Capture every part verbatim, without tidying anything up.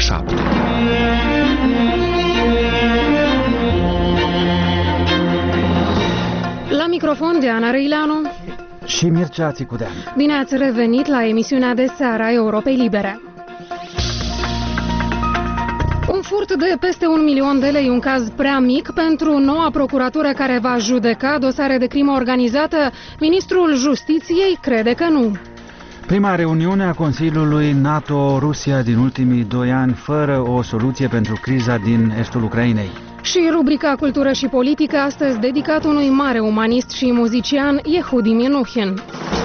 șapte. La microfon Diana Răileanu și Mircea Țicudean. Bine ați revenit la emisiunea de seară a Europei Libere. Un furt de peste un milion de lei, un caz prea mic pentru noua procuratură care va judeca dosare de crimă organizată? Ministrul Justiției crede că nu. Prima reuniune a Consiliului NATO-Rusia din ultimii doi ani, fără o soluție pentru criza din estul Ucrainei. Și rubrica Cultură și Politică, astăzi dedicat unui mare umanist și muzician, Yehudi Menuhin.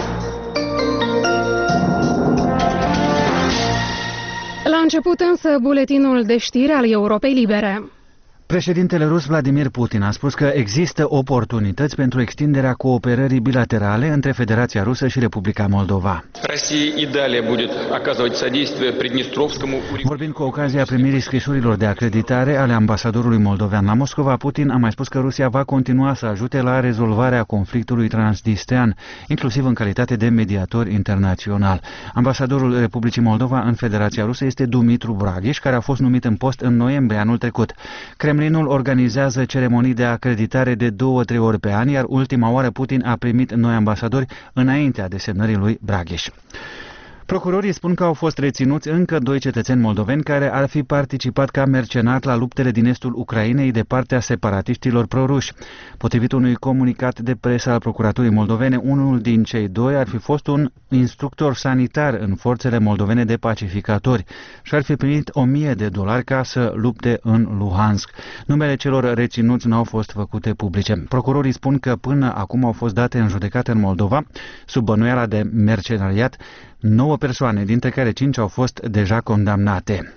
La început însă, buletinul de știri al Europei Libere. Președintele rus Vladimir Putin a spus că există oportunități pentru extinderea cooperării bilaterale între Federația Rusă și Republica Moldova. Vorbind cu ocazia primirii scrisurilor de acreditare ale ambasadorului moldovean la Moscova, Putin a mai spus că Rusia va continua să ajute la rezolvarea conflictului transnistrean, inclusiv în calitate de mediator internațional. Ambasadorul Republicii Moldova în Federația Rusă este Dumitru Braghiș, care a fost numit în post în noiembrie anul trecut. Kremlinul organizează ceremonii de acreditare de două-trei ori pe an, iar ultima oară Putin a primit noi ambasadori înaintea desemnării lui Braghiș. Procurorii spun că au fost reținuți încă doi cetățeni moldoveni care ar fi participat ca mercenari la luptele din estul Ucrainei de partea separatiștilor proruși. Potrivit unui comunicat de presă al Procuraturii moldovene, unul din cei doi ar fi fost un instructor sanitar în forțele moldovene de pacificatori și ar fi primit o mie de dolari ca să lupte în Luhansk. Numele celor reținuți nu au fost făcute publice. Procurorii spun că până acum au fost date în judecată în Moldova, sub bănuiala de mercenariat, nouă persoane, dintre care cinci au fost deja condamnate.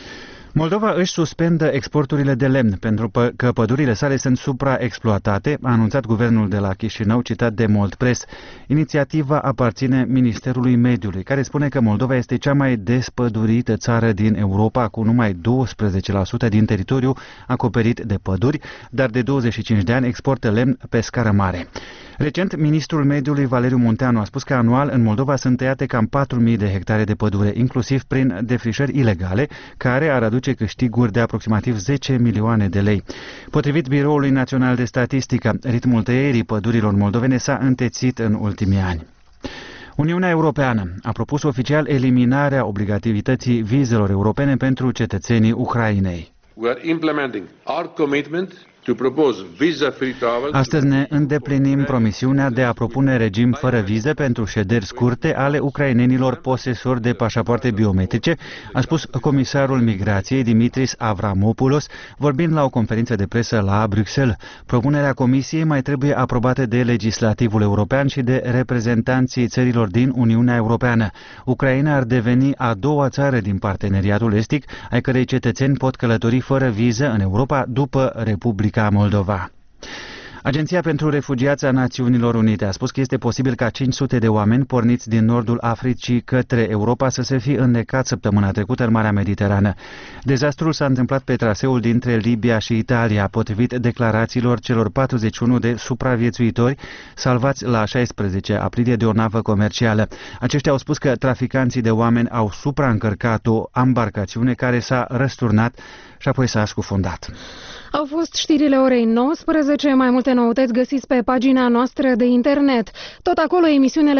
Moldova își suspendă exporturile de lemn pentru că pădurile sale sunt supraexploatate, a anunțat guvernul de la Chișinău, citat de Moldpress. Inițiativa aparține Ministerului Mediului, care spune că Moldova este cea mai despădurită țară din Europa, cu numai douăsprezece la sută din teritoriu acoperit de păduri, dar de douăzeci și cinci de ani exportă lemn pe scară mare. Recent, ministrul mediului Valeriu Munteanu a spus că anual în Moldova sunt tăiate cam patru mii de hectare de pădure, inclusiv prin defrișări ilegale, care ar aduce câștiguri de aproximativ zece milioane de lei. Potrivit Biroului Național de Statistică, ritmul tăierii pădurilor moldovene s-a întețit în ultimii ani. Uniunea Europeană a propus oficial eliminarea obligativității vizelor europene pentru cetățenii Ucrainei. We are implementing our commitment to propose visa-free travel. Astăzi ne îndeplinim promisiunea de a propune regim fără vize pentru șederi scurte ale ucrainenilor posesori de pașapoarte biometrice, a spus comisarul migrației Dimitris Avramopoulos, vorbind la o conferință de presă la Bruxelles. Propunerea Comisiei mai trebuie aprobată de legislativul european și de reprezentanții țărilor din Uniunea Europeană. Ucraina ar deveni a doua țară din parteneriatul estic, ai cărei cetățeni pot călători fără viză în Europa după Republica Moldova. Agenția pentru Refugiați a Națiunilor Unite a spus că este posibil ca cinci sute de oameni porniți din nordul Africii către Europa să se fi înnecat săptămâna trecută în Marea Mediterană. Dezastrul s-a întâmplat pe traseul dintre Libia și Italia, potrivit declarațiilor celor patruzeci și unu de supraviețuitori salvați la șaisprezece aprilie de o navă comercială. Aceștia au spus că traficanții de oameni au supraîncărcat o ambarcațiune care s-a răsturnat și apoi s-a scufundat. Au fost știrile orei nouăsprezece, mai multe noutăți găsiți pe pagina noastră de internet. Tot acolo emisiunile